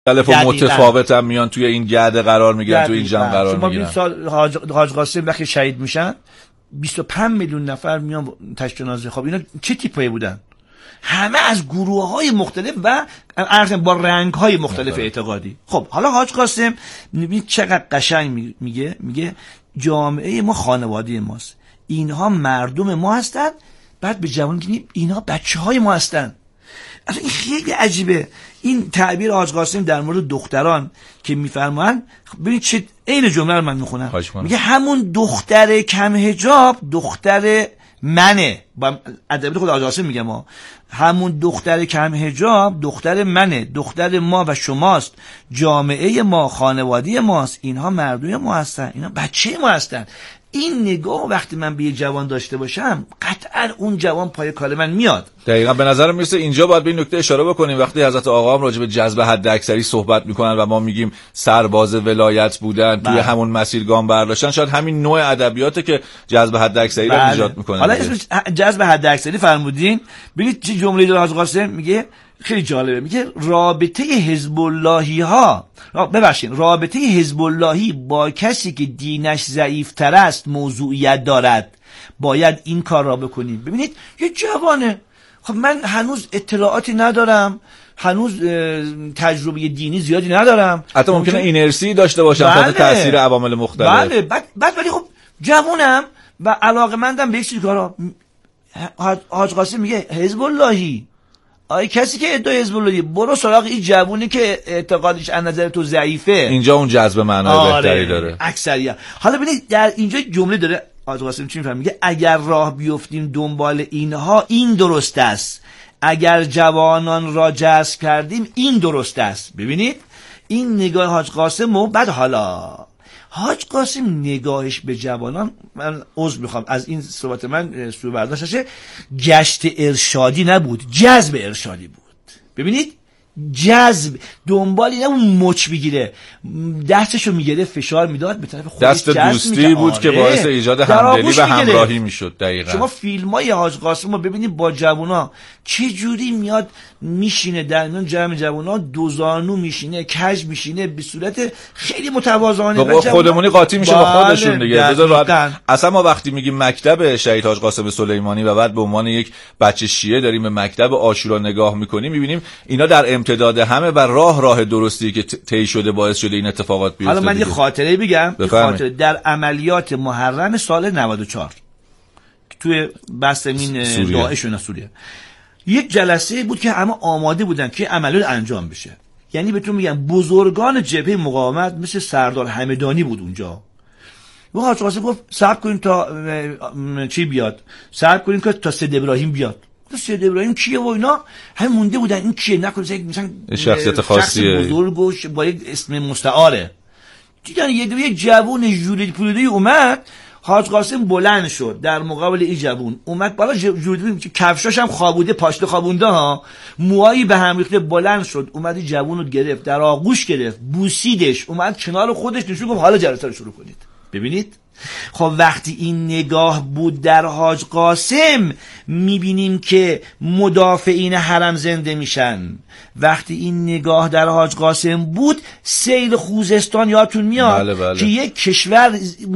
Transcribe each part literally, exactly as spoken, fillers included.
مختلف و متفاوت هم میان توی این گرد قرار میگیرن، توی این جمع قرار میگیرن. شما سال حاج, حاج قاسم وقتی شهید میشن بیست و پنج میلیون نفر میان تشییع جنازه. خب اینا چه تیپایی بودن؟ همه از گروه‌های مختلف و با رنگ‌های مختلف اعتقادی. خب حالا حاج قاسم ببین چقدر قشنگ میگه، میگه جامعه ما خانواده ماست، اینها مردم ما هستن، بعد به جوان میگیم اینها بچه‌های ما هستن. اصلا این خیلی عجیبه این تعبیر حاج قاسم در مورد دختران که میفرمان. ببینید چه عین جمله رو من میخونم، میگه همون دختر کم حجاب دختر منه. با ادبیات خود حاج قاسم میگه ما همون دختر کم حجاب دختر منه، دختر ما و شماست، جامعه ما خانواده ماست، اینها مردم ما هستن، اینا بچه ما هستن. این نگاه وقتی من به یه جوان داشته باشم قطعا اون جوان پای کار من میاد. دقیقاً به نظرم میرسه اینجا باید به این نکته اشاره بکنیم. وقتی حضرت آقا هم راجع به جذب حداکثری صحبت میکنن و ما میگیم سرباز ولایت بودن، توی همون مسیر گام برداشتن، شاید همین نوع ادبیاته که جذب حداکثری رو ایجاد میکنه. حالا اسمش جذب حداکثری فرمودین. ببینید چه جمله‌ای داره حاج قاسم میگه، خیلی جالبه. میگه رابطه حزب اللهی ها ببخشید رابطه حزب اللهی با کسی که دینش ضعیف‌تر است موضوعیت دارد، باید این کار را بکنیم. ببینید یه جوانه، خب من هنوز اطلاعاتی ندارم، هنوز تجربه دینی زیادی ندارم، حتی ممکنه اینرسی داشته باشم تحت تاثیر عوامل مختلف. بله بعد بعد ولی خب جوانم و علاقه‌مندم به یک سری کارا. حاج قاسم میگه حزب اللهی، آی کسی که ادعای حزب اللهی، برو سراغ این جوونی که اعتقادش از نظر تو ضعیفه. اینجا اون جذب معنای بهتری داره اکثریت. حالا ببینید در اینجا جمله داره حاج قاسم چی میفهمه، میگه اگر راه بیفتیم دنبال اینها این درست است، اگر جوانان را جذب کردیم این درست است. ببینید این نگاه حاج قاسم. و بعد حالا حاج قاسم نگاهش به جوانان، من عذر میخوام از این صحبت من سوء برداشت نشه، گشت ارشادی نبود، جذب ارشادی بود. ببینید جذب، دنبالی نبود مچ بگیره، دستشو میگیره فشار میداد به طرف خودش، دست دوستی بود که باعث ایجاد همدلی و همراهی میشد. دقیقاً شما فیلمای حاج قاسم رو ببینید با جوونا چه جوری میاد میشینه در میان جمع جوونا، دوزانو میشینه، کج میشینه، به صورت خیلی متواضعانه و خودمونی قاطی میشه با خودشون دیگه. اصلا ما وقتی میگیم مکتب شهید حاج قاسم سلیمانی و بعد به عنوان یک بچه شیعه داریم به مکتب عاشورا نگاه میکنیم، میبینیم اینا در امتداد همه و راه راه درستی که طی شده باعث شده این اتفاقات بیفته. حالا من یه خاطره بگم، یه خاطره در عملیات محرم سال نود و چهار توی بستمین داعش و سوریه، یک جلسه بود که همه آماده بودن که عملیات انجام بشه. یعنی بهتون میگم بزرگان جبهه مقاومت مثل سردار همدانی بود اونجا. و حاج قاسم گفت صبر کنین تا چی بیاد، صبر کنین که تا سید ابراهیم بیاد. سید ابراهیم کیه و اینا همه مونده بودن، این کیه، نکنه مثلا شخصیت خاصیه، شخص بزرگ و با یک اسم مستعاره. دیدن یه دو یک جوون ژولیت پولویی اومد، حاج قاسم بلند شد در مقابل این جوون، اومد بالا، ژولیت کفشاش هم خوابوده، پاشنه خوابونده ها، موهایی به هم ریخته، بلند شد اومد این جوون رو گرفت، در آغوش گرفت، بوسیدش، اومد کنار خودش نشون گفت حالا جلسه رو شروع کنید. ببینید خب وقتی این نگاه بود در حاج قاسم، میبینیم که مدافعین حرم زنده میشن. وقتی این نگاه در حاج قاسم بود، سیل خوزستان یادتون میاد بله بله. که یک کشور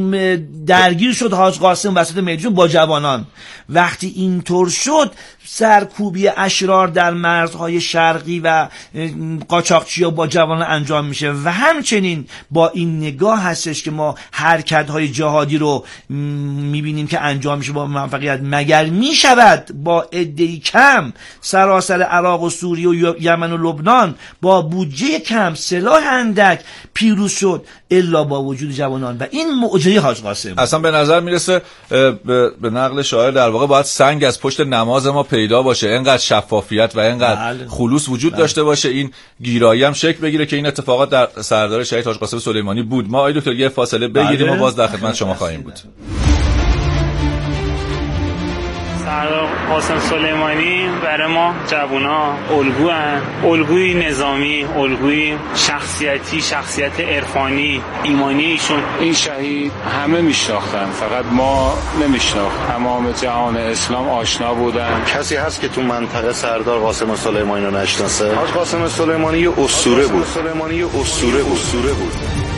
درگیر شد حاج قاسم وسط میدون با جوانان. وقتی اینطور شد، سرکوبی اشرار در مرزهای شرقی و قاچاقچیا با جوانان انجام میشه و همچنین با این نگاه هستش که ما حرکت‌های جهادی رو میبینیم که انجام میشه با موفقیت. مگر میشود با عده‌ای کم سراسر عراق و سوریه و یمن و لبنان با بودجه کم، سلاح اندک پیروز شد الا با وجود جوانان؟ و این معجزه حاج قاسم. اصلا به نظر میرسه به نقل شاعر در واقع باید سنگ از پشت نماز ما پیدا باشه، اینقدر شفافیت و اینقدر بله. خلوص وجود بله. داشته باشه، این گیرایی هم شکل بگیره که این اتفاقات در سردار شهید حاج قاسم سلیمانی بود. ما آقای دکتر یه فاصله بگیریم بله. و باز در خدمت شما خواهیم بود. سردار قاسم سلیمانی برای ما جوونا الگو هن. الگوی نظامی، الگوی شخصیتی، شخصیت عرفانی، ایمانی ایشون. این شهید همه میشناختن، فقط ما نمیشناخت. تمام جهان اسلام آشنا بودن. کسی هست که تو منطقه سردار قاسم سلیمانی رو نشناسه؟ حاج قاسم سلیمانی یه اسطوره بود. سلیمانی یه اسطوره بود. اسطوره بود.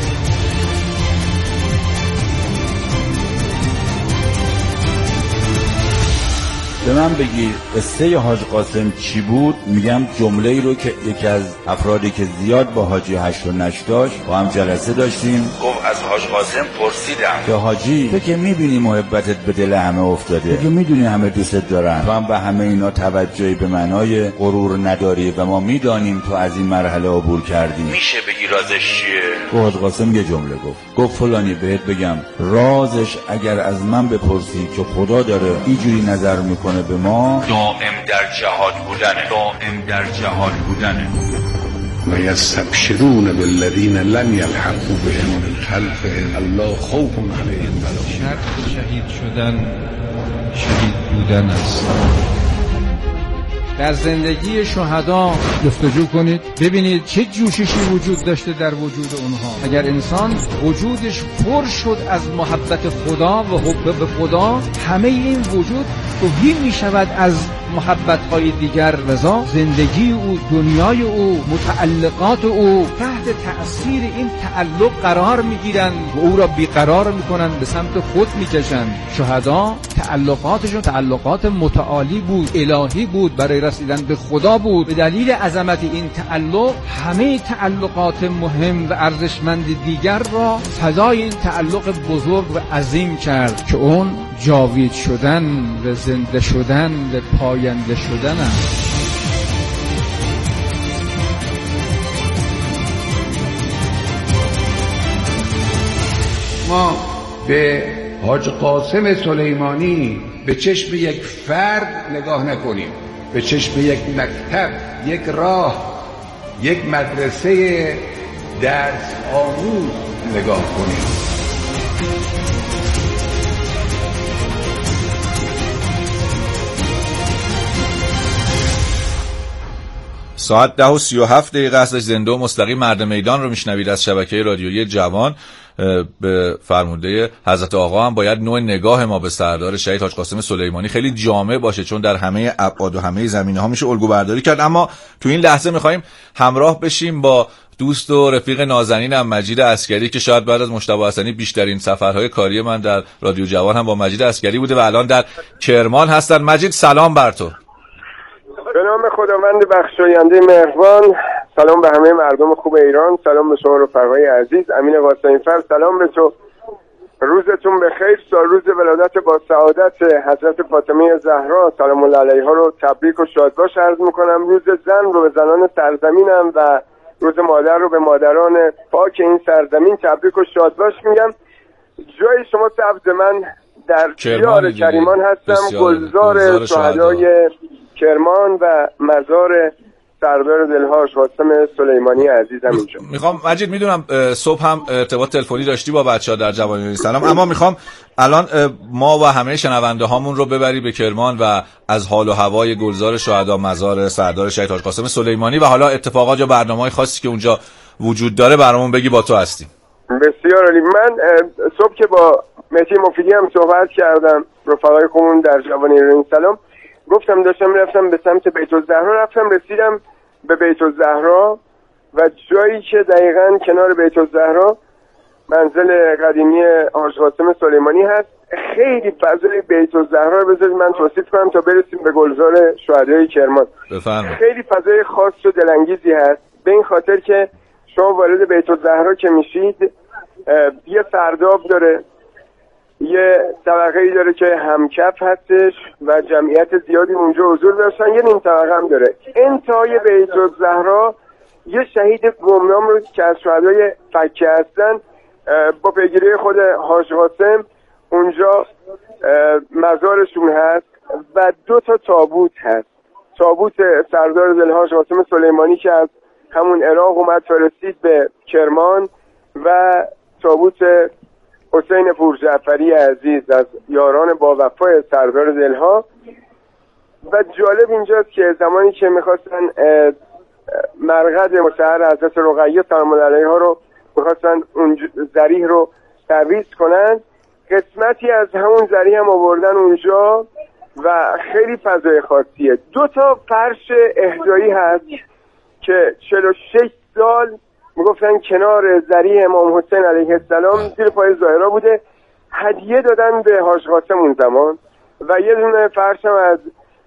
به من بگی قصه حاج قاسم چی بود؟ میگم جمله ای رو که یکی از افرادی که زیاد با حاجی هشت و نشت داشت با هم جلسه داشتیم، گفت از حاج قاسم پرسیدم که حاجی تو که میبینی محبتت به دل همه افتاده، تو که میدونی همه دوستت دارن، تو هم به همه اینا توجهی به معنای غرور نداری و ما میدانیم تو از این مرحله عبور کردی، میشه بگی رازش چیه؟ حاج قاسم یه جمله گفت گفت فلانی بهت بگم رازش اگر از من بپرسی که خدا داره اینجوری نظر میکنه به ما، دائم در جهاد بودنه، دائم در جهاد بودنه. و یستبشرون بالذین لم یلحقوا بهم من خلفهم الله خوف علیهم ولا هم. شرط شهید شدن شهید بودن است. در زندگی شهدا جستجو کنید ببینید چه جوششی وجود داشته در وجود اونها. اگر انسان وجودش پر شد از محبت خدا و حب به خدا، همه این وجود توهی می شود از محبت‌های دیگر. رضا زندگی او، دنیای او، متعلقات او تحت تأثیر این تعلق قرار می‌گیرند و او را بیقرار می‌کنند، به سمت خود می‌کشند. شهدا تعلقاتشون تعلقات متعالی بود، الهی بود، برای رسیدن به خدا بود. به دلیل عظمت این تعلق همه تعلقات مهم و ارزشمند دیگر را فدای این تعلق بزرگ و عظیم کرد که اون جاوید شدن و زنده شدن و پاینده شدن است. ما به حاج قاسم سلیمانی به چشم یک فرد نگاه نکنیم، به چشم یک مکتب، یک راه، یک مدرسه درس آموز نگاه کنیم. ساعت ده و سی و هفت دقیقه هستش. زنده و مستقیم مرد میدان رو میشنوید از شبکه رادیویی جوان. به فرموده حضرت آقا هم باید نوع نگاه ما به سردار شهید حاج قاسم سلیمانی خیلی جامع باشه، چون در همه ابعاد و همه زمینه ها میشه الگو برداری کرد. اما تو این لحظه میخوایم همراه بشیم با دوست و رفیق نازنینم مجید عسکری که شاید بعد از مجتبی حسنی بیشترین سفرهای کاری من در رادیو جوان هم با مجید عسکری بوده و الان در کرمان هستن. مجید سلام بر تو. به نام خداوند بخشاینده مهربان، سلام به همه مردم خوب ایران، سلام به شما رفقای عزیز. امین قاسمی فر، سلام به تو. روزتون بخیر. سال روز ولادت با سعادت حضرت فاطمه زهرا سلام الله علیها رو تبریک و شادباش عرض میکنم. روز زن رو به زنان سرزمینم و روز مادر رو به مادران پاک این سرزمین تبریک و شادباش میگم. جای شما سبز، من در دیار کریمان هستم، گلزار شهدای کرمان و مزار سردار دلها قاسم سلیمانی عزیزم اینجا. میخوام مجید، میدونم صبح هم ارتباط تلفنی داشتی با بچه‌ها در جوانی سلام، اما میخوام الان ما و همه شنونده هامون رو ببری به کرمان و از حال و هوای گلزار شهدا مزار سردار شهید حاج قاسم سلیمانی و حالا اتفاقات یا برنامه‌های خاصی که اونجا وجود داره برامون بگی. با تو هستیم. بسیار عالی. من صبح که با مهدی مفیدی هم صحبت کردم، رفقای خوبم در جوانی سلام، گفتم داشتم رفتم به سمت بیت الزهرا، رفتم رسیدم به بیت الزهرا و جایی که دقیقاً کنار بیت الزهرا منزل قدیمی حاج قاسم سلیمانی هست، خیلی فضای بیت الزهرا رو بذارید من توصیف کنم تا برسیم به گلزار شهدای کرمان. بفرمایید. خیلی فضای خاص و دلانگیزی هست، به این خاطر که شما وارد بیت الزهرا که میشید یه سرداب داره، یه طبقه‌ای داره که همکف هستش و جمعیت زیادی اونجا حضور داشتن، یه نیم طبقه هم داره. انتهای بیت الزهرا یه شهید گمنام رو که از شهدای فکه هستن با پیگیری خود حاج قاسم اونجا مزارشون هست و دو تا تابوت هست. تابوت سردار دلها حاج قاسم سلیمانی که از همون عراق اومد فرستید به کرمان و تابوت حسین پورجعفری عزیز از یاران با وفای سردار دلها. و جالب اینجاست که زمانی که میخواستن مرقد مطهر حضرت رقیه سلام الله علیها رو میخواستن اون ذریح رو تعویض کنن، قسمتی از همون ذریح هم آوردن اونجا و خیلی فضای خاصیه. دو تا فرش اهدایی هست که چهل و شش سال میگفتن کنار ذریح امام حسین علیه السلام زیر پای زائرا بوده، هدیه دادن به حاج قاسم اون زمان. و یه دونه فرش هم از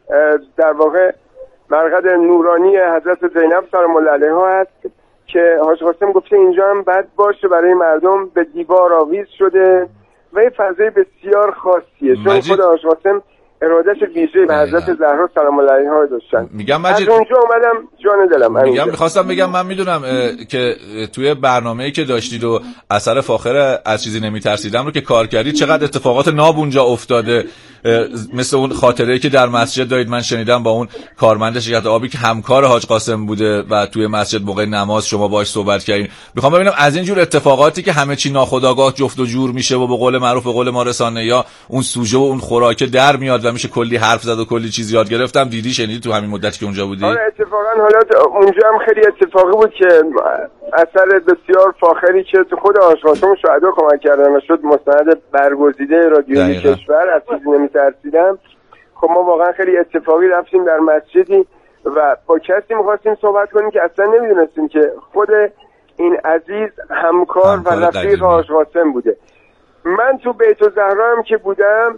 در واقع مرقد نورانی حضرت زینب سلام الله علیها هست که حاج قاسم گفته اینجا هم بد باشه برای مردم، به دیوار آویز شده و یه فضای بسیار خاصیه، چون خود حاج قاسم ارادش ویژه به حضرت زهرا سلام الله علیها داشتن. میگم مجید، از اونجا اومدم جان دلم. میگم میخواستم بگم من میدونم که توی برنامه‌ای که داشتید و اثر فاخر از چیزی نمیترسیدم رو که کار کردید چقدر اتفاقات ناب اونجا افتاده، مثل اون خاطره‌ای که در مسجد دارید من شنیدم با اون کارمند شرکت آبی که همکار حاج قاسم بوده و توی مسجد موقع نماز شما باهاش صحبت کردین. میخوام ببینم از این جور اتفاقاتی که همه چی ناخودآگاه جفت و جور میشه و به قول معروف به قول ما رسانه‌ها اون سوژه و اون خوراکه در میاد و میشه کلی حرف زد و کلی چیز یاد گرفتم، دیدی شنیدی تو همین مدتی که اونجا بودی؟ آره اتفاقا حالا اونجا هم خیلی اتفاقی بود که اثر بسیار فاخری که تو خود حاج قاسم شهدا کمک کردن و شد مستند برگزیده رادیویی کشور از چیزی نمیترسیدم. خب ما واقعا خیلی اتفاقی رفتیم در مسجدی و با کسی می‌خواستیم صحبت کنیم که اصلا نمیدونستیم که خود این عزیز همکار, همکار و رفیق حاج قاسم بوده. من تو بیت الزهرا هم که بودم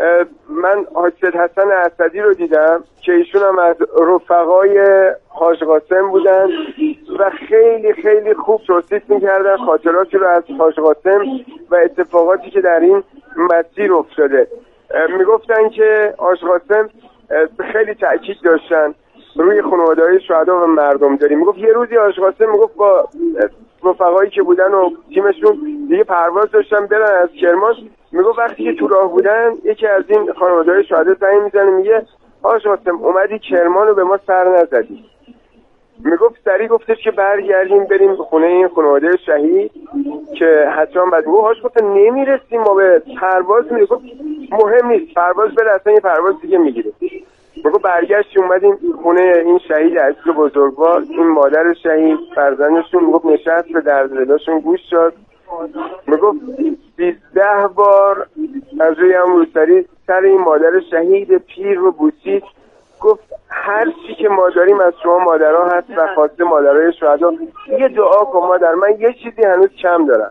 من حاج سید حسن اسدی رو دیدم که ایشون هم از رفقای حاج قاسم بودن و خیلی خیلی خوب توصیف می‌کردن خاطراتی رو از حاج قاسم و اتفاقاتی که در این مسیر افتاده. میگفتن که حاج قاسم خیلی تأکید داشتن روی خانواده‌های شهدا و مردم داری. میگفت یه روزی حاج قاسم میگفت با رفقایی که بودن و تیمشون دیگه پرواز داشتن برن از کرمان، میگفت وقتی که تو راه بودن یکی از این خانواده‌های شهدا زنگ میزنه میگه حاج قاسم اومدی کرمان رو به ما سر نزدی. میگفت سری گفتش که برگردیم بریم خونه این خانواده شهید که حتما بعد گفت حاج قاسم نمیرسیم ما به پرواز. میگفت مهم نیست پرواز بره اصلا یه پرواز دیگه میگیره. میگفت برگشتیم اومدیم خونه این شهید عزیز بزرگوار، این مادر شهید فرزندشون میگفت نشست به درد دلشون گوش داد. میگفت سیزده بار از روی هم روسری سر این مادر شهید پیر رو بوسید. گفت هر چی که ما داریم از شما مادرها هست و خواسته مادرای شهدا، یه دعا کن مادر، من یه چیزی هنوز کم دارم،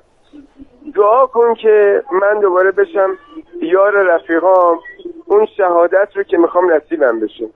دعا کن که من دوباره بشم یار رفیقام، اون شهادت رو که میخوام نصیبم بشه.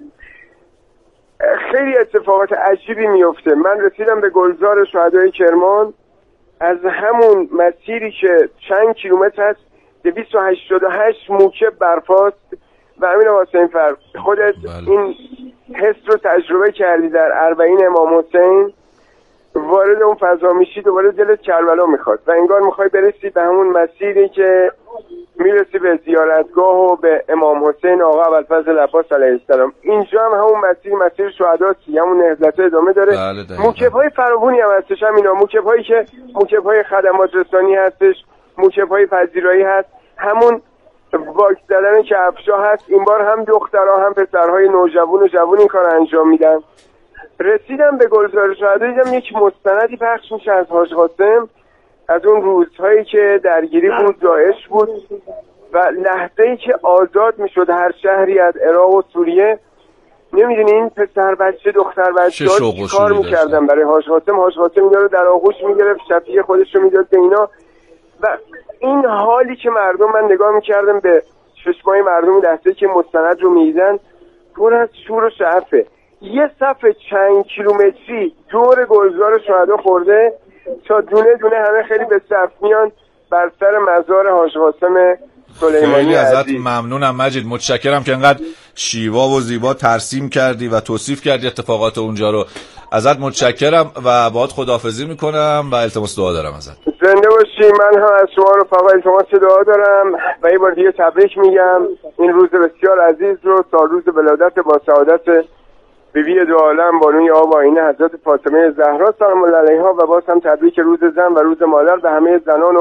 خیلی اتفاقات عجیبی میفته. من رسیدم به گلزار شهدای کرمان، از همون مسیری که چند کیلومتر هست دویست و هشتاد و هشت موکب برفاست و امین حسین فر خودت بله. این حس رو تجربه کردی در اربعین امام حسین، وارد اون فضا میشی دوباره دلت کربلا میخواد و انگار میخوای برسی به همون مسیری که میرسی به زیارتگاه و به امام حسین آقا ابوالفضل عباس علیه السلام. اینجا هم همون مسیر مسیر شهداست، همون نهضت ادامه داره. موکب‌های فراوانی هم هستش، همینا موکب‌هایی که موکب‌های خدمات رسانی هستش، موکب‌های پذیرایی هست، همون واکس زدن کفشا هست. این بار هم دخترها هم پسرهای نوجوان و جوان این کار انجام میدن. رسیدم به گلزار شهدا دیدم یک مستندی پخش میشه از حاج قاسم از اون روزهایی که درگیری بود، داعش بود و لحظه‌ای که آزاد میشد هر شهری از عراق و سوریه. نمیدونی این پسر بچه دختر بچه کار میکردن برای حاج قاسم. حاج قاسم اینا رو در آغوش میگرفت، شفیع خودش رو میداد به اینا و این حالی که مردم، من نگاه میکردم به چشمای مردم لحظه‌ای که مستند رو میدیدن پر از شور و شعفه. یه صف چند کیلومتری دور گلزار شهدا خورده تا دونه دونه همه خیلی به صف میان بر سر مزار حاج قاسم سلیمانی. خیلی ازت ممنونم مجید، متشکرم که انقدر شیوا و زیبا ترسیم کردی و توصیف کردی اتفاقات اونجا رو. ازت متشکرم و باهات خداحافظی میکنم و التماس دعا دارم ازت. زنده باشی. من هم از شما رفقا التماس دعا دارم و یه بار دیگه تبریک میگم این روز بسیار عزیز رو، سال روز ولادت با سعادت بیبی دو عالم بانوی آب آینه حضرت فاطمه زهرا سلام الله علیها و باز هم تبریک روز زن و روز مادر به همه زنان و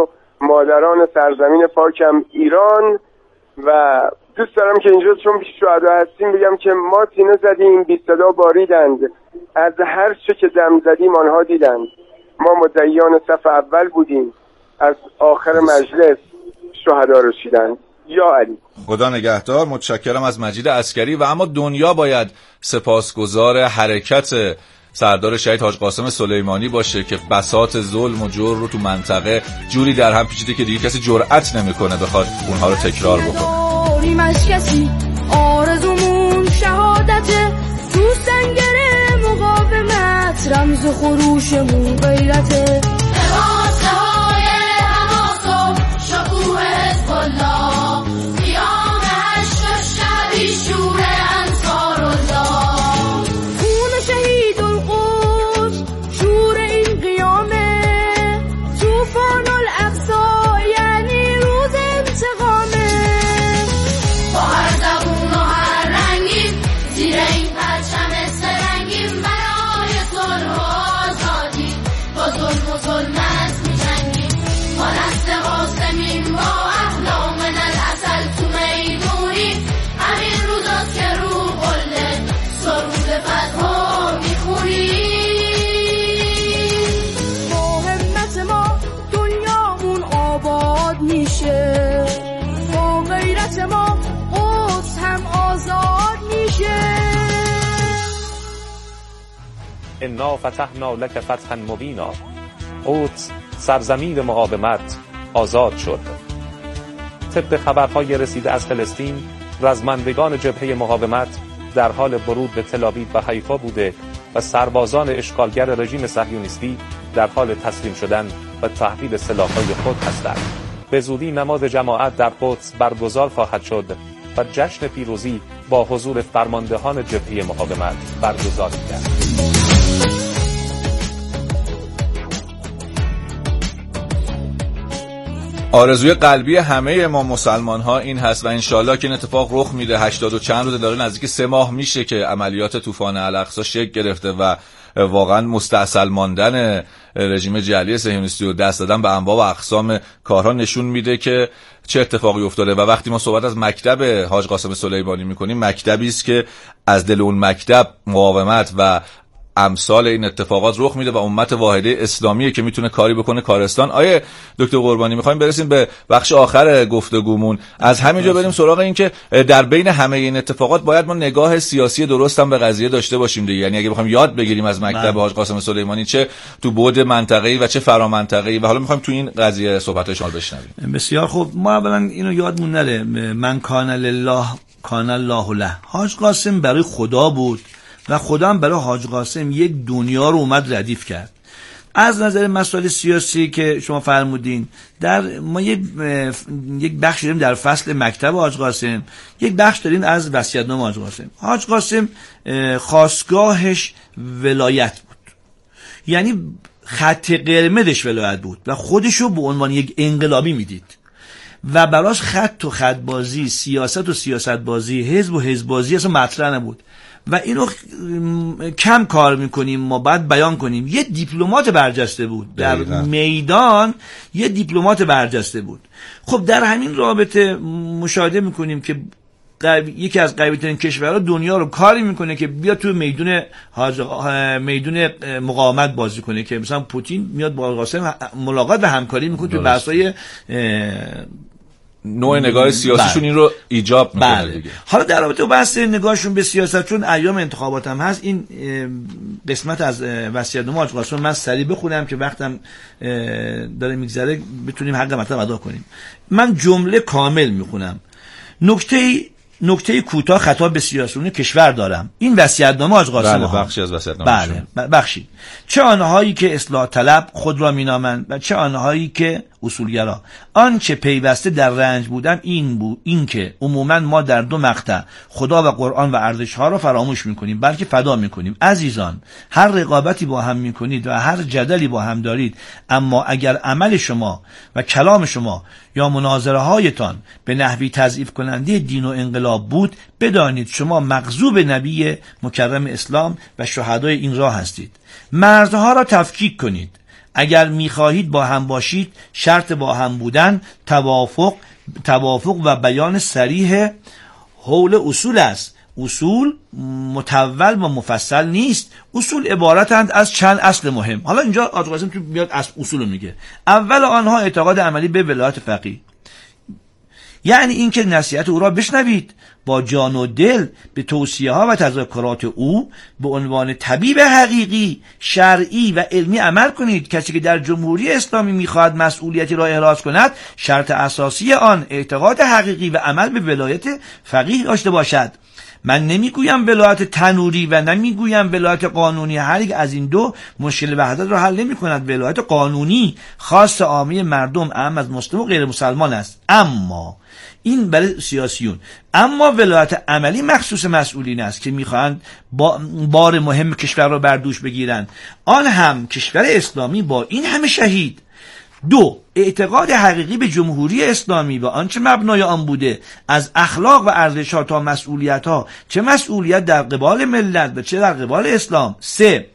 مادران سرزمین پاکم ایران. و دوست دارم که اینجا چون پیش شهدا هستیم بگم که ما سینه زدیم بی صدا باریدند، از هر چه که دم زدیم آنها دیدند، ما مدعیان صف اول بودیم، از آخر مجلس شهدا رسیدند. یا علی. خدا نگهدار. متشکرم از مجید عسکری. و اما دنیا باید سپاسگزار حرکت سردار شهید حاج قاسم سلیمانی باشه که بساط ظلم و جور رو تو منطقه جوری در هم پیچیده که دیگه کسی جرئت نمیکنه بخواد اونها رو تکرار بکنه. کسی آرزومون شهادت تو سنگر مقاومت، رمز خروشمون غیرته، حماسه های حماس و شکوه حزب الله، قیام هشت و شبی شور انصار الله، خون شهید القدس شور این قیامه، توفان الاقصی یعنی روز انتقامه، با هر زبون و هر رنگیم زیر این پرچم سرنگیم، برای صلح و آزادی با ظلم و ظلمت می‌جنگیم، ما نسل قاسمیم با احلام من الاصل تو میدونیم، همین روزاست که رو قله سرود فتحا میخونیم، با همت ما دنیامون آباد میشه، با غیرت ما قدس هم آزاد میشه. انا فتحنا لک فتحا مبینا، قدس سرزمین مقاومت آزاد شد. طبق خبرهای رسیده از فلسطین، رزمندگان جبهه مقاومت در حال ورود به تل‌آویو و حیفا بوده و سربازان اشغالگر رژیم صهیونیستی در حال تسلیم شدن و تحویل سلاح‌های خود هستند. به زودی نماز جماعت در قدس برگزار خواهد شد و جشن پیروزی با حضور فرماندهان جبهه مقاومت برگزار می‌گردد. آرزوی قلبی همه ما مسلمان ها این هست و انشالله که این اتفاق رخ میده. هشتاد و چند روز داره، نزدیک سه ماه میشه که عملیات طوفان الاقصی شکل گرفته و واقعا مستعصل ماندن رژیم جعلی صهیونیستی و دست دادن به انواع و اقسام کارها نشون میده که چه اتفاقی افتاده. و وقتی ما صحبت از مکتب حاج قاسم سلیمانی میکنیم، مکتبی است که از دل اون مکتب مقاومت و امثال این اتفاقات رخ میده و امت واحده اسلامیه که میتونه کاری بکنه کارستان. آیه دکتر قربانی، میخوایم برسیم به بخش آخر گفتگومون، از همینجا بریم سراغ این که در بین همه این اتفاقات باید ما نگاه سیاسی درست هم به قضیه داشته باشیم دیگه. یعنی اگه بخوایم یاد بگیریم از مکتب حاج قاسم سلیمانی، چه تو بعد منطقه‌ای و چه فرامنطقه‌ای، و حالا میخوایم تو این قضیه صحبت شما بشنویم. بسیار خوب. ما اولا اینو یادمون نره، من کان لله کان الله له. حاج قاسم برای خدا بود و خدا هم برای حاج قاسم یک دنیا رو اومد ردیف کرد. از نظر مسائل سیاسی که شما فرمودین، در ما یک یک بخش داریم در فصل مکتب حاج قاسم، یک بخش داریم از وصیت‌نامه حاج قاسم. حاج قاسم خاستگاهش ولایت بود، یعنی خط قرمزش ولایت بود و خودشو به عنوان یک انقلابی میدید و براش خط و خط بازی، سیاست و سیاست بازی، حزب و حزب بازی اصلا مطرح نبود و اینو کم کار میکنیم. ما باید بیان کنیم یه دیپلمات برجسته بود در دقیقا. میدان یه دیپلمات برجسته بود. خب در همین رابطه مشاهده میکنیم که یکی از قوی‌ترین کشورها دنیا رو کاری میکنه که بیاد تو میدون میدون مقاومت بازی کنه، که مثلا پوتین میاد با قاسم ملاقات و همکاری میکنه تو بحث‌های نوع نگاه سیاسیشون این رو ایجاب میکنه. بله. دیگه حالا در رابطه با بحث نگاهشون به سیاست، چون ایام انتخابات هم هست، این قسمت از وصیت‌نامه حاج قاسم من سریع بخونم که وقتم داره میگذره بتونیم حق مطلب ادا کنیم. من جمله کامل میخونم. نکته نکته کوتاه خطاب به سیاسیون کشور دارم. این وصیت‌نامه حاج قاسم بله، بخشی از وصیت‌نامه. بله، بخشی. چه آنهایی که اصلاح طلب خود را مینامند و چه آنهایی که اصولگرا. آنچه پیوسته در رنج بودم این بود، این که عموما ما در دو مقطع خدا و قرآن و ارزش‌ها را فراموش می‌کنیم، بلکه فدا می‌کنیم. عزیزان، هر رقابتی با هم می‌کنید و هر جدلی با هم دارید، اما اگر عمل شما و کلام شما یا مناظره هایتان به نحوی تضعیف کننده دین و انقلاب بود، بدانید شما مغضوب نبی مکرم اسلام و شهدای این راه هستید. مردها را تفکیک کنید، اگر میخواهید با هم باشید شرط با هم بودن توافق توافق و بیان صریح حول اصول است. اصول متول و مفصل نیست. اصول عبارتند از چند اصل مهم. حالا اینجا حاج قاسم تو بیاد از اصول میگه. اول آنها اعتقاد عملی به ولایت فقیه، یعنی اینکه نصیحت او را بشنوید، با جان و دل به توصیه ها و تذکرات او به عنوان طبیب حقیقی شرعی و علمی عمل کنید. کسی که در جمهوری اسلامی میخواهد مسئولیتی را احراز کند شرط اساسی آن اعتقاد حقیقی و عمل به ولایت فقیه داشته باشد. من نمیگویم ولایت تنوری و نمیگویم ولایت قانونی، هر یک از این دو مشکل وحدت را حل نمی کند. ولایت قانونی خاص عامه مردم اهم از مسلم و غیر مسلمان است، اما این برای سیاسیون. اما ولایت عملی مخصوص مسئولین است که میخواهند با بار مهم کشور را بر دوش بگیرند، آن هم کشور اسلامی با این همه شهید. دو، اعتقاد حقیقی به جمهوری اسلامی و آنچه مبنای آن بوده از اخلاق و ارزش‌ها تا مسئولیت‌ها، چه مسئولیت در قبال ملت و چه در قبال اسلام. سه،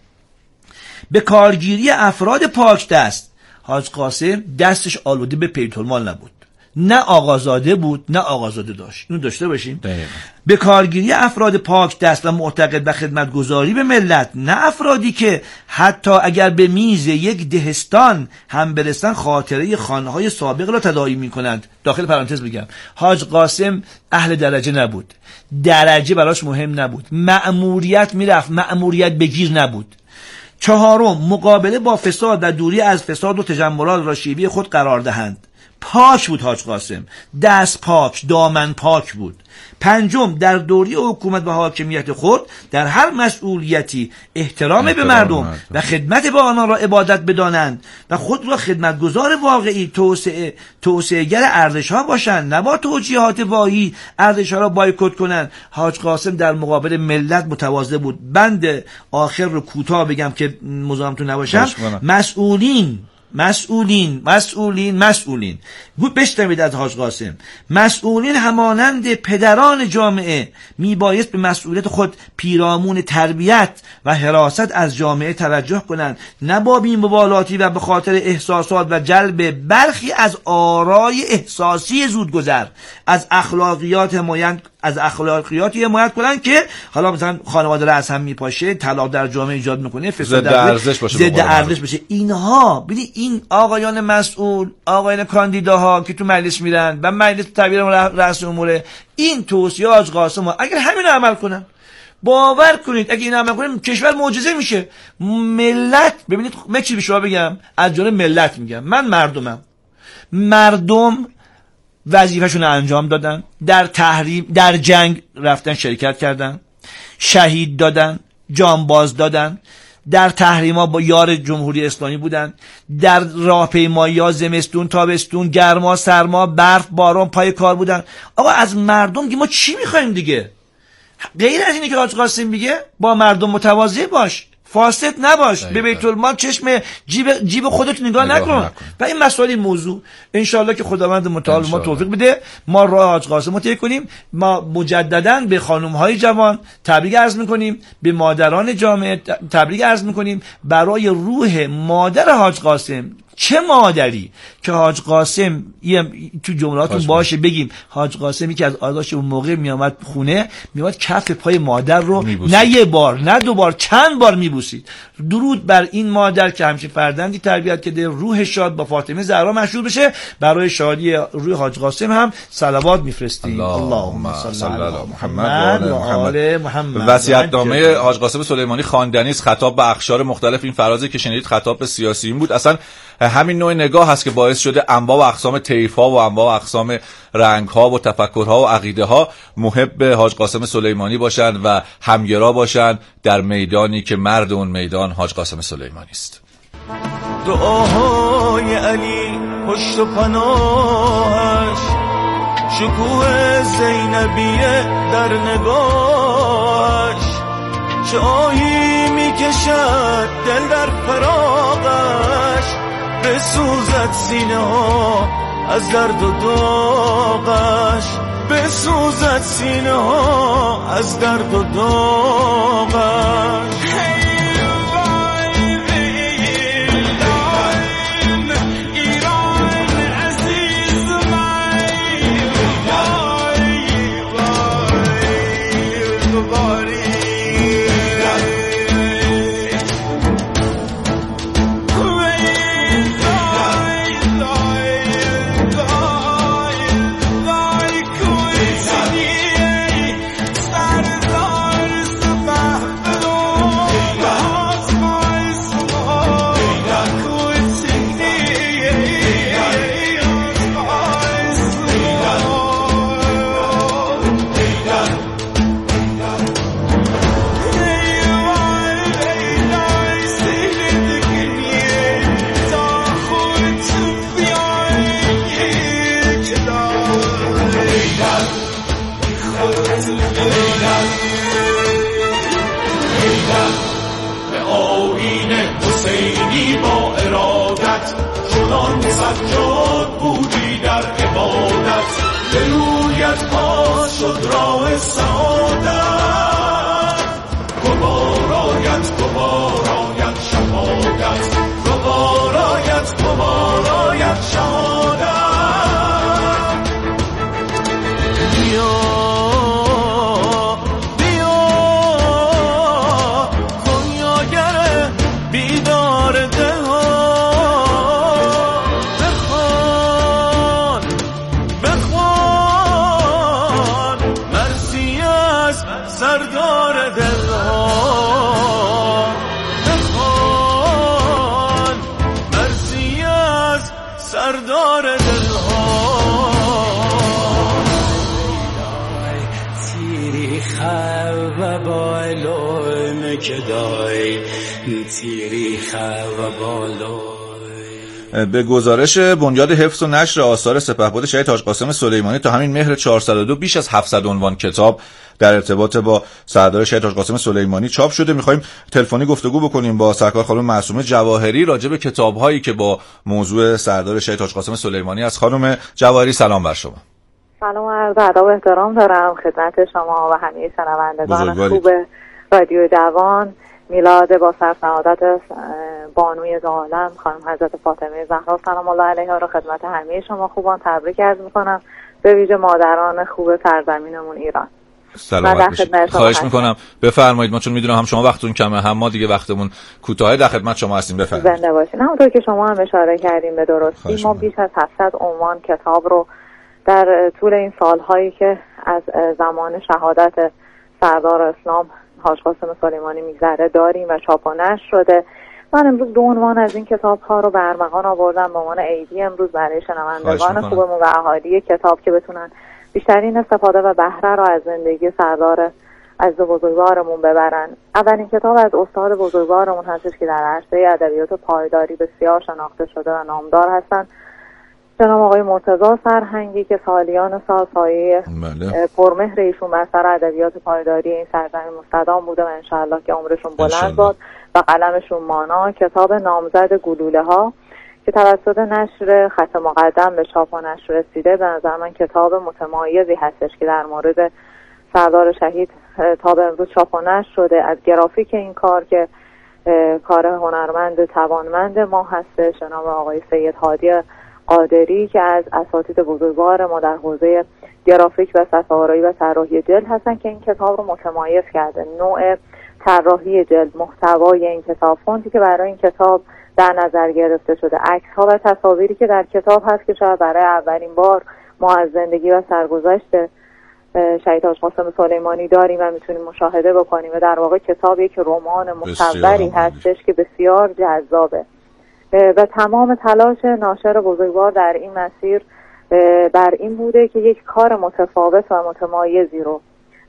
به کارگیری افراد پاک دست. حاج قاسم دستش آلوده به بیت‌المال نبود، نه آقازاده بود نه آقازاده داشت، اینو داشته باشیم. به کارگیری افراد پاک دست و معتقد به خدمتگزاری به ملت، نه افرادی که حتی اگر به میز یک دهستان هم برسن خاطره خانه‌های سابق را تداعی می‌کنند. داخل پرانتز بگم حاج قاسم اهل درجه نبود، درجه براش مهم نبود، مأموریت میرفت، مأموریت بگیر نبود. چهارم، مقابله با فساد و دوری از فساد و تجملات را شیوه خود قرار دهند. پاک بود حاج قاسم، دست پاک، دامن پاک بود. پنجم، در دوری حکومت و حاکمیت خود در هر مسئولیتی احترام, احترام به مردم مردم و خدمت به آنها را عبادت بدانند و خود را خدمتگزار واقعی توسعه توسعه‌گر ارزش‌ها باشند، نه با توجیهات واهی ارزش‌ها را بایکوت کنند. حاج قاسم در مقابل ملت متواضع بود. بند آخر رو کوتاه بگم که مزاحمتون نباشم. مسئولین مسئولین مسئولین مسئولین گوش بشنوید از حاج قاسم. مسئولین همانند پدران جامعه میبایست به مسئولیت خود پیرامون تربیت و حراست از جامعه توجه کنند، نه با بی‌مبالاتی و به خاطر احساسات و جلب برخی از آرای احساسی زودگذر از اخلاقیات حمایت از اخلاقیاتی حمایت کنند که حالا مثلا خانواده را از هم میپاشه، طلاق در جامعه ایجاد میکنه، فساد در ارزش باشه، ضد ارزش باشه. اینها ببین این آقایان مسئول، آقایان کاندیداها که تو مجلس میرن و مجلس تعبیر رئیس امور، این توصیه حاج قاسم ها اگر همین رو عمل کنن، باور کنید اگه این عمل کنیم کشور معجزه میشه. ملت ببینید من چی به شما بگم، از جانب ملت میگم، من مردمم، مردم وظیفه‌شون رو انجام دادن، در تحریم در جنگ رفتن شرکت کردن، شهید دادن، جانباز دادن، در تحریما با یار جمهوری اسلامی بودن، در راهپیمایی‌ها زمستون تابستون گرما سرما برف باران پای کار بودن. آقا از مردم که ما چی می‌خوایم دیگه؟ غیر از اینه که حاج قاسم میگه با مردم متواضع باش، فاسد نباش، به بیت المال چشم جیب جیب خودت نگاه, نگاه نکن. نکن و این مسائل موضوع انشالله که خداوند متعال ما توفیق بده ما راه حاج قاسم رو طی کنیم. ما مجددا به خانم های جوان تبریک عرض میکنیم، به مادران جامعه تبریک عرض میکنیم برای روح مادر حاج قاسم. چه مادری که حاج قاسم یه تو جملاتون باشه بگیم حاج قاسمی که از آداش اون موقع میامد خونه میامد کف پای مادر رو میبوسید. نه یه بار نه دو بار چند بار میبوسید. درود بر این مادر که همچین فرزندی تربیت کرده، روح شاد با فاطمه زهرا مشهور بشه. برای شادی روح حاج قاسم هم صلوات میفرستیم. اللهم صل علی محمد و آل محمد. وصیت‌نامه حاج قاسم سلیمانی خواندنی است. خطاب به اقشار مختلف این فرازی که شنیدید خطاب به سیاسیین بود. اصلا همین نوع نگاه هست که باعث شده انواع و اقسام طیف‌ها و انواع و اقسام رنگ‌ها و تفکرها و عقیده‌ها محب حاج قاسم سلیمانی باشند و همگرا باشند در میدانی که مرد اون میدان حاج قاسم سلیمانی است. دعاهای علی پشت و پناهش، شکوه زینبیه در نگاهش، چه آهی میکشد دل در فراقش، بسوزد سینه ها از درد و داغش، بسوزد سینه ها از درد و داغش. سجاد بودی در عبادت، به رویت باز شد راه سعادت. گوارایت گوارایت شهادت، گوارایت گوارایت شهادت. بیا بیا دنیاگر بیدار دلها، بخوان بخوان مرسی از سردار دلها، بخوان مرسی از سردار دلها. تیری خواه بالای مکدای، تیری خواه بالای. به گزارش بنیاد حفظ و نشر آثار سپهبد شهید حاج قاسم سلیمانی تا همین مهر چهارصد و دو بیش از هفتصد عنوان کتاب در ارتباط با سردار شهید حاج قاسم سلیمانی چاپ شده. می‌خوایم تلفنی گفتگو بکنیم با سرکار خانم معصومه جواهری راجع به کتاب‌هایی که با موضوع سردار شهید حاج قاسم سلیمانی از. خانم جواهری سلام بر شما. سلام و عرض ادب و احترام دارم خدمت شما و همه شنوندگان خوب رادیو جوان. میلاد با سرسعادت بانوی دو عالم خانم حضرت فاطمه زهرا سلام الله علیها را خدمت همه شما خوبان تبریک عرض می‌کنم، به ویژه مادران خوب سرزمینمون ایران. سلامت باشید. خواهش میکنم بفرمایید، ما چون میدونم هم شما وقتتون کمه هم ما دیگه وقتمون کوتاهه، در خدمت شما هستیم. بفرمایید. زنده باشین. همونطور که شما هم اشاره کردیم به درستی ما بیش از هفتصد عنوان کتاب رو در طول این سالهایی که از زمان شهادت سردار اسلام حاج قاسم سلیمانی میگذره داریم و چاپ و نشر شده. من امروز دو عنوان از این کتاب ها رو به ارمغان آوردم به عنوان عیدی امروز برای شنوندگان خوبمون و اهالی کتاب که بتونن بیشترین استفاده و بهره را از زندگی سردار عزیز بزرگوارمون ببرن. اولین کتاب از استاد بزرگوارمون هستش که در عرصه ادبیات پایداری بسیار شناخته شده و نامدار هستن، جناب آقای مرتضی سرهنگی که سالیان سال سایه پرمهر ایشون بر سر ادبیات پایداری این سرزمین مستدام بوده و انشاءالله که عمرشون بلند باد و قلمشون مانا. کتاب نامزد گلوله ها که توسط نشر خط مقدم به چاپ و نشر رسیده، به نظر من کتاب متمایزی هستش که در مورد سردار شهید تا به امروز چاپ و نشر شده. از گرافیک این کار که کار هنرمند توانمند ما هستش جناب آقای سید هادی قادری که از اساتید بزرگوار ما در حوزه گرافیک و صفحه‌آرایی و طراحی جلد هستن که این کتاب رو متمایز کرده. نوع طراحی جلد، محتوای این کتاب، فونتی که برای این کتاب در نظر گرفته شده، عکس‌ها و تصاویری که در کتاب هست که شاید برای اولین بار ما از زندگی و سرگذشت شهید حاج قاسم سلیمانی داریم و میتونیم مشاهده بکنیم و در واقع کتاب یک رمان مصوری هستش که بسیار جذابه و تمام تلاش ناشر بزرگوار در این مسیر بر این بوده که یک کار متفاوت و متمایزی رو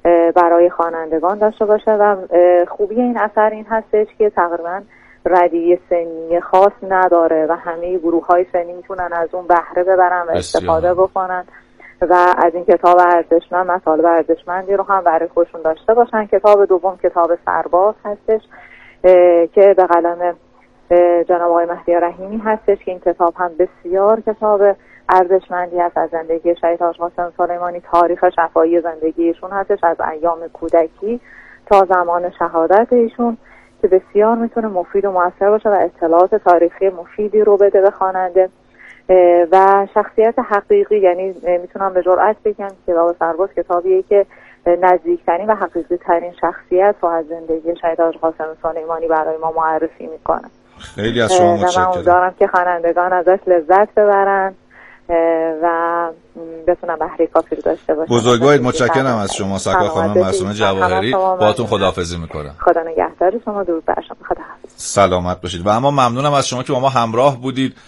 برای خوانندگان داشته باشه و خوبی این اثر این هستش که تقریبا ردیه سنی خاص نداره و همه گروه‌های سنی میتونن از اون بهره ببرن و استفاده بکنن و از این کتاب ارزشمند مطالب ارزشمندی رو هم برای خودشون داشته باشن. کتاب دوم کتاب سرباز هستش که به قلم جناب آقای مهدی رحیمی هستش که این کتاب هم بسیار کتاب ارزشمندی هست از زندگی شهید حاج قاسم سلیمانی. تاریخ شفاهی زندگیشون هستش از ایام کودکی تا زمان شهادت ایشون که بسیار میتونه مفید و موثر باشه و اطلاعات تاریخی مفیدی رو بده به خواننده و شخصیت حقیقی، یعنی میتونم به جرئت بگم که کتاب سرباز کتابیه که نزدیکترین و حقیقی ترین شخصیت رو از زندگی شهید حاج قاسم سلیمانی برای ما معرفی میکنه. خیلی از شما متشکرم. من امیدوارم که خوانندگان ازش لذت ببرن و بتونن بهره کافی رو داشته باشن. بزرگوارید، متشکرم از شما سرکار خانم معصومه جواهری. باهاتون خداحافظی میکنم. خدا نگهدار شما، درود بر شما. خدا حافظ. سلامت باشید و اما ممنونم از شما که با ما همراه بودید.